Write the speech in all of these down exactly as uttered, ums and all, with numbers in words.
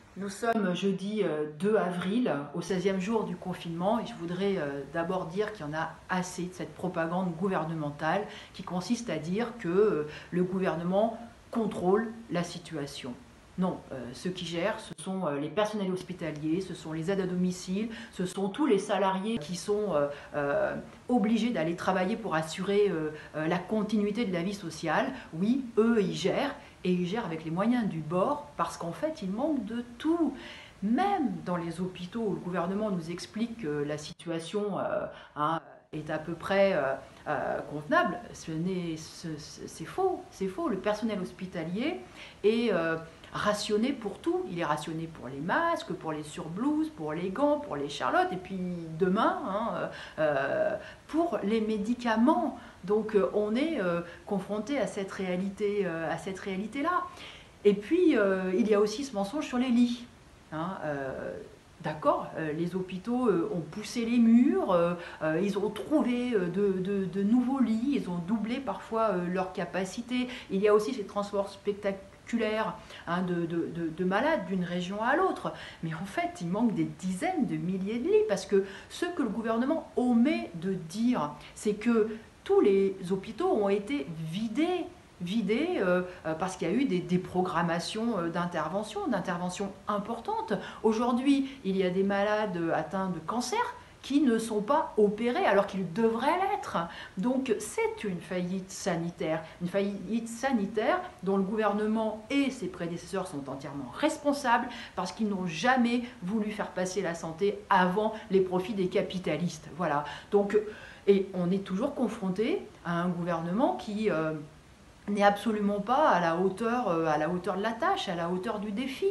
Nous sommes jeudi deux avril, au seizième jour du confinement, et je voudrais d'abord dire qu'il y en a assez de cette propagande gouvernementale qui consiste à dire que le gouvernement contrôle la situation. Non, euh, ceux qui gèrent, ce sont euh, les personnels hospitaliers, ce sont les aides à domicile, ce sont tous les salariés qui sont euh, euh, obligés d'aller travailler pour assurer euh, euh, la continuité de la vie sociale. Oui, eux, ils gèrent, et ils gèrent avec les moyens du bord, parce qu'en fait, il manque de tout. Même dans les hôpitaux où le gouvernement nous explique que la situation euh, hein, est à peu près euh, euh, convenable, ce n'est, ce, c'est faux, c'est faux. Le personnel hospitalier est euh, rationné pour tout. Il est rationné pour les masques, pour les surblouses, pour les gants, pour les charlottes, et puis demain, hein, euh, pour les médicaments. Donc euh, on est euh, confronté à cette réalité, euh, à cette réalité-là. Et puis euh, il y a aussi ce mensonge sur les lits. Hein, euh, D'accord, euh, les hôpitaux euh, ont poussé les murs, euh, euh, ils ont trouvé euh, de, de, de nouveaux lits, ils ont doublé parfois euh, leur capacité. Il y a aussi ces transports spectaculaires hein, de, de, de, de malades d'une région à l'autre. Mais en fait, il manque des dizaines de milliers de lits parce que ce que le gouvernement omet de dire, c'est que tous les hôpitaux ont été vidés vidé euh, parce qu'il y a eu des déprogrammations euh, d'interventions, d'interventions importantes. Aujourd'hui, il y a des malades atteints de cancer qui ne sont pas opérés alors qu'ils devraient l'être. Donc c'est une faillite sanitaire, une faillite sanitaire dont le gouvernement et ses prédécesseurs sont entièrement responsables parce qu'ils n'ont jamais voulu faire passer la santé avant les profits des capitalistes. Voilà. Donc, et on est toujours confronté à un gouvernement qui... Euh, n'est absolument pas à la hauteur, euh, à la hauteur de la tâche, à la hauteur du défi.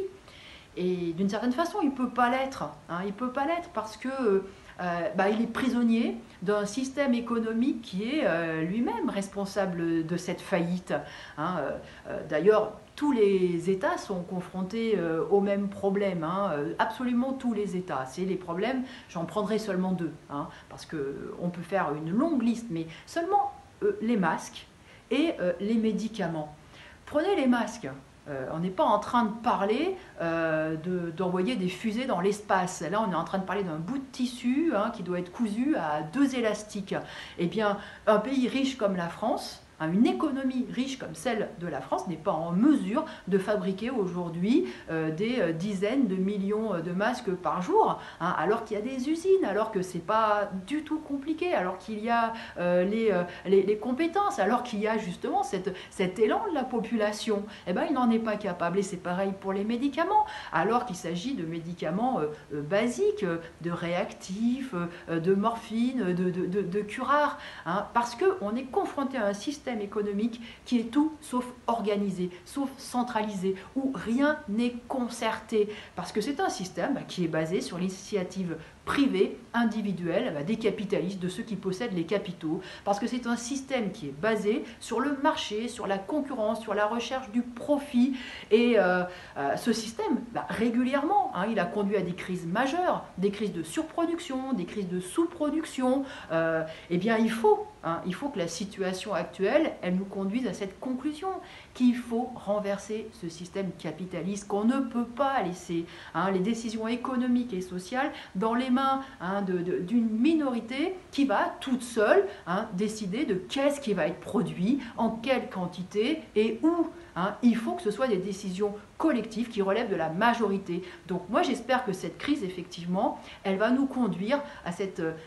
Et d'une certaine façon, il ne peut pas l'être. Hein, il ne peut pas l'être parce que euh, bah, il est prisonnier d'un système économique qui est euh, lui-même responsable de cette faillite. Hein, euh, D'ailleurs, tous les États sont confrontés euh, au même problème. Hein, absolument tous les États. C'est les problèmes, j'en prendrai seulement deux. Hein, parce qu'on peut faire une longue liste, mais seulement euh, les masques et euh, les médicaments. Prenez les masques. Euh, on n'est pas en train de parler euh, de, d'envoyer des fusées dans l'espace. Là, on est en train de parler d'un bout de tissu hein, qui doit être cousu à deux élastiques. Eh bien, un pays riche comme la France, hein, une économie riche comme celle de la France n'est pas en mesure de fabriquer aujourd'hui euh, des euh, dizaines de millions de masques par jour, hein, alors qu'il y a des usines, alors que c'est pas du tout compliqué, alors qu'il y a euh, les, euh, les, les compétences, alors qu'il y a justement cette, cet élan de la population. Eh ben, il n'en est pas capable. Et c'est pareil pour les médicaments, alors qu'il s'agit de médicaments euh, euh, basiques, euh, de réactifs, euh, de morphine, de, de, de, de curare, hein, parce qu'on est confronté à un système économique qui est tout sauf organisé, sauf centralisé, où rien n'est concerté, parce que c'est un système bah, qui est basé sur l'initiative privée, individuelle, bah, des capitalistes, de ceux qui possèdent les capitaux, parce que c'est un système qui est basé sur le marché, sur la concurrence, sur la recherche du profit, et euh, euh, ce système, bah, régulièrement, hein, il a conduit à des crises majeures, des crises de surproduction, des crises de sous-production. Euh, eh bien, il faut Hein, il faut que la situation actuelle, elle nous conduise à cette conclusion qu'il faut renverser ce système capitaliste, qu'on ne peut pas laisser hein, les décisions économiques et sociales dans les mains hein, de, de, d'une minorité qui va toute seule hein, décider de qu'est-ce qui va être produit, en quelle quantité et où. Hein. Il faut que ce soit des décisions collectives qui relèvent de la majorité. Donc moi j'espère que cette crise, effectivement, elle va nous conduire à cette... Euh,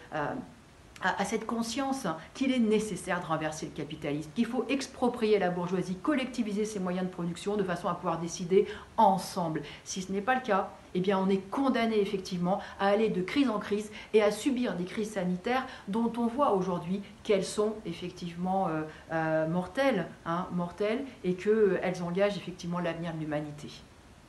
à cette conscience qu'il est nécessaire de renverser le capitalisme, qu'il faut exproprier la bourgeoisie, collectiviser ses moyens de production de façon à pouvoir décider ensemble. Si ce n'est pas le cas, eh bien on est condamné effectivement à aller de crise en crise et à subir des crises sanitaires dont on voit aujourd'hui qu'elles sont effectivement euh, euh, mortelles, hein, mortelles et qu'elles engagent effectivement l'avenir de l'humanité.